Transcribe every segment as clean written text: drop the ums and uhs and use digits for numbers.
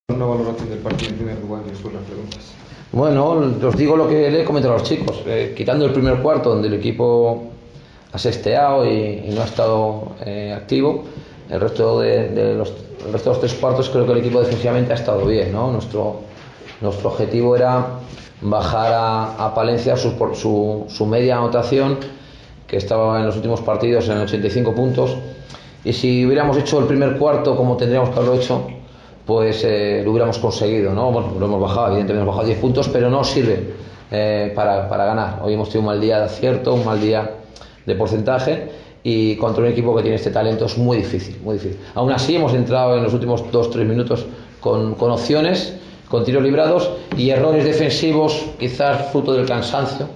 Una valoración del partido en primer lugar y después las preguntas. Bueno, os digo lo que le he comentado a los chicos. Quitando el primer cuarto, donde el equipo ha sesteado y no ha estado activo, el resto de los tres cuartos creo que el equipo defensivamente ha estado bien, ¿no? Nuestro objetivo era bajar a Palencia su media anotación, que estaba en los últimos partidos en 85 puntos, y si hubiéramos hecho el primer cuarto como tendríamos que haberlo hecho, pues lo hubiéramos conseguido, ¿no? Bueno, lo hemos bajado, evidentemente hemos bajado 10 puntos, pero no sirve para ganar. Hoy hemos tenido un mal día de acierto, un mal día de porcentaje, y contra un equipo que tiene este talento es muy difícil, muy difícil. Aún así hemos entrado en los últimos 2-3 minutos con opciones, con tiros librados y errores defensivos, quizás fruto del cansancio,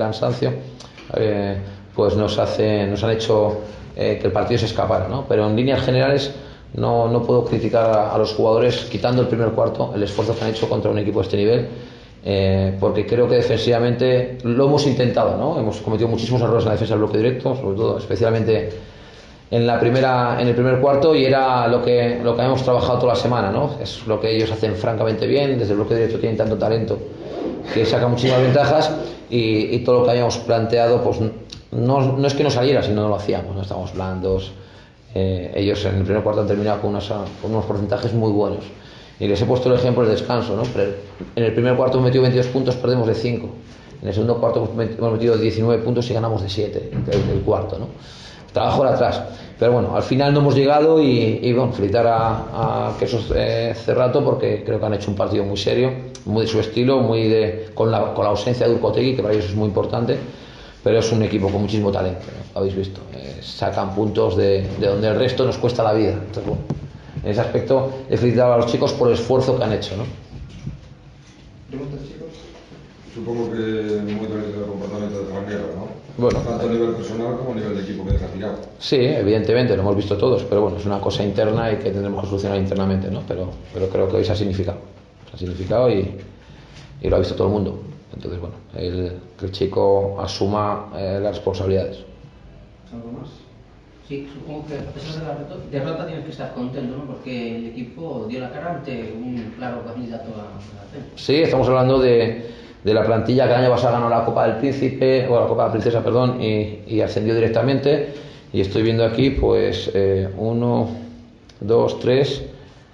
pues nos han hecho que el partido se escapara, ¿no? Pero en líneas generales no puedo criticar a los jugadores, quitando el primer cuarto, el esfuerzo que han hecho contra un equipo de este nivel, porque creo que defensivamente lo hemos intentado, ¿no? Hemos cometido muchísimos errores en la defensa del bloque directo, sobre todo, especialmente en el primer cuarto, y era lo que hemos trabajado toda la semana, ¿no? Es lo que ellos hacen francamente bien. Desde el bloque directo tienen tanto talento que saca muchísimas ventajas, y todo lo que habíamos planteado, pues no es que no saliera, sino no lo hacíamos, no estábamos blandos. Ellos en el primer cuarto han terminado con unos porcentajes muy buenos, y les he puesto el ejemplo del descanso, ¿no? Pero en el primer cuarto hemos metido 22 puntos, perdemos de 5. En el segundo cuarto hemos metido 19 puntos y ganamos de 7 el cuarto, ¿no? Trabajo de atrás, pero bueno, al final no hemos llegado, y bueno, felicitar a Quesos Cerrato, porque creo que han hecho un partido muy serio, muy de su estilo, con la ausencia de Urcotegui, que para ellos es muy importante, pero es un equipo con muchísimo talento, ¿no? Habéis visto, sacan puntos de donde el resto nos cuesta la vida. Entonces, bueno, en ese aspecto he felicitado a los chicos por el esfuerzo que han hecho, ¿no? ¿Preguntas, chicos? Supongo que muy diferente del comportamiento de Franguera, ¿no? Bueno, tanto a nivel personal como a nivel de equipo que deja tirado. Sí, evidentemente, lo hemos visto todos, pero bueno, es una cosa interna y que tendremos que solucionar internamente, ¿no? Pero creo que hoy se ha significado y lo ha visto todo el mundo. Entonces, bueno, que el chico asuma las responsabilidades. ¿Algo más? Sí, supongo que a pesar de la derrota tienes que estar contento, ¿no? Porque el equipo dio la cara ante un claro candidato a ascenso. Sí, estamos hablando de la plantilla que el año pasado ganó la Copa del Príncipe, o la Copa de la Princesa, perdón, y ascendió directamente. Y estoy viendo aquí, pues, 1, 2, 3,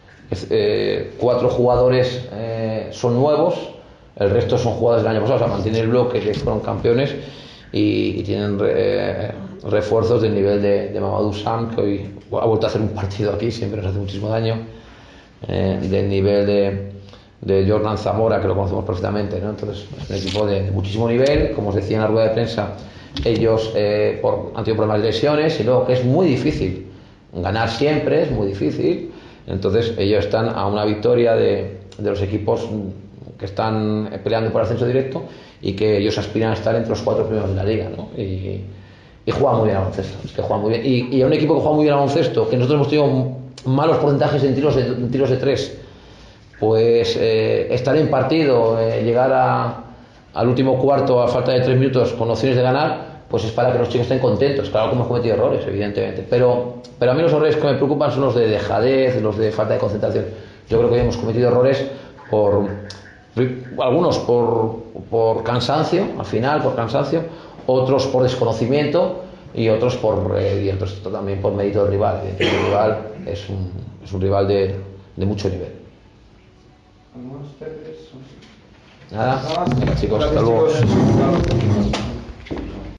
4 jugadores son nuevos, el resto son jugadores del año pasado, o sea, mantiene el bloque, que fueron campeones, y tienen refuerzos del nivel de Mamadou Sam, que hoy ha vuelto a hacer un partido aquí, siempre nos hace muchísimo daño, del nivel de Jordan Zamora, que lo conocemos perfectamente, ¿no? Entonces es un equipo de muchísimo nivel. Como os decía en la rueda de prensa, ellos han tenido problemas de lesiones, y luego que es muy difícil ganar, siempre es muy difícil. Entonces ellos están a una victoria de los equipos que están peleando por el ascenso directo, y que ellos aspiran a estar entre los 4 primeros de la liga, ¿no? Y juegan muy bien al baloncesto, es que juegan muy bien, y a un equipo que juega muy bien al baloncesto, que nosotros hemos tenido malos porcentajes en tiros de 3, pues estar en partido, llegar al último cuarto a falta de 3 minutos con opciones de ganar, pues es para que los chicos estén contentos. Claro que hemos cometido errores, evidentemente, pero a mí los errores que me preocupan son los de dejadez, los de falta de concentración. Yo creo que hemos cometido errores algunos por cansancio, al final por cansancio, otros por desconocimiento, y otros también por mérito del rival. El rival es un rival de mucho nivel. ¿Algo más, Pérez? Nada, venga, chicos, hasta luego.